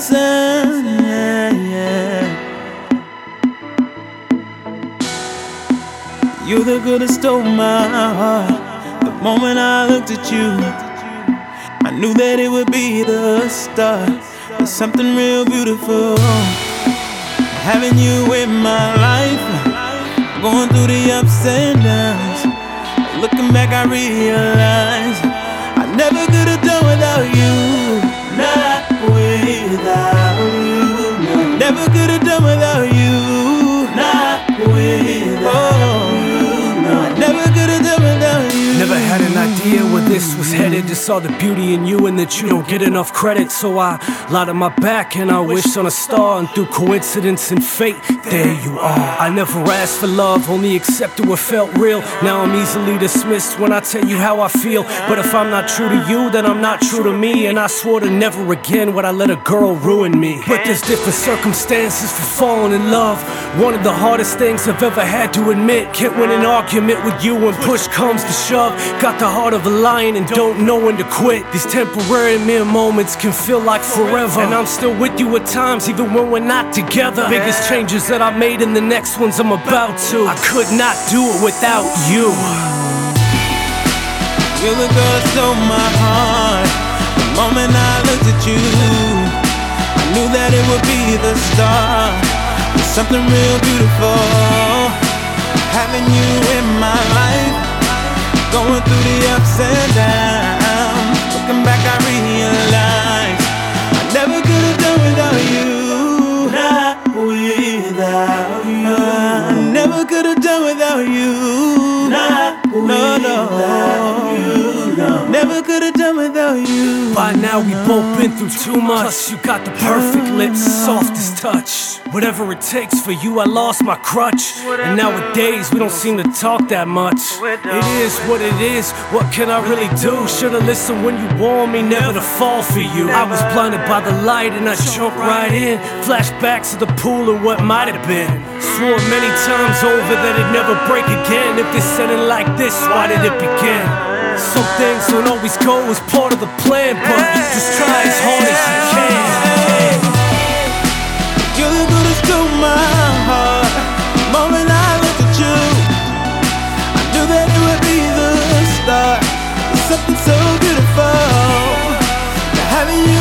listen, yeah, yeah. You're the girl that stole my heart. The moment I looked at you, I knew that it would be the start of something real beautiful. Having you in my life, going through the ups and downs. Looking back, I realize I never could have done without you. Not without you. No. Never could have done without you. Not without you. No. Never could have done without you. Never had an idea where this was headed. Just saw the beauty in you and that you don't get enough credit. So I lied on my back and I wished on a star. And through coincidence and fate, there you are. I never asked for love, only accepted what felt real. Now I'm easily dismissed when I tell you how I feel. But if I'm not true to you, then I'm not true to me. And I swore to never again would I let a girl ruin me. But there's different circumstances for falling in love. One of the hardest things I've ever had to admit. Can't win an argument with you when push comes to shove. Got the heart of a lion and don't know when to quit. These temporary mere moments can feel like forever. And I'm still with you at times even when we're not together. Biggest changes that I made and the next ones I'm about to. I could not do it without you. You're the girl that stole my heart. The moment I looked at you, I knew that it would be the start of something real beautiful. Having you in my life, going through the ups and downs. Looking back, I realize I never could have done without you. Not without you. I never could have done without you. Not without you. No. Never could have done without you. By now we both been through too much. Plus you got the perfect lips, softest touch. Whatever it takes for you, I lost my crutch. And nowadays we don't seem to talk that much. It is what it is, what can I really do? Should've listened when you warned me never to fall for you. I was blinded by the light and I jumped right in. Flashbacks of the pool and what might have been. Swore many times over that it'd never break again. If this ended like this, why did it begin? Some things don't always go as part of the plan, but just try as hard as you can. You're the girl that stole my heart. The moment I looked at you, I knew that it would be the start of something so beautiful. Having you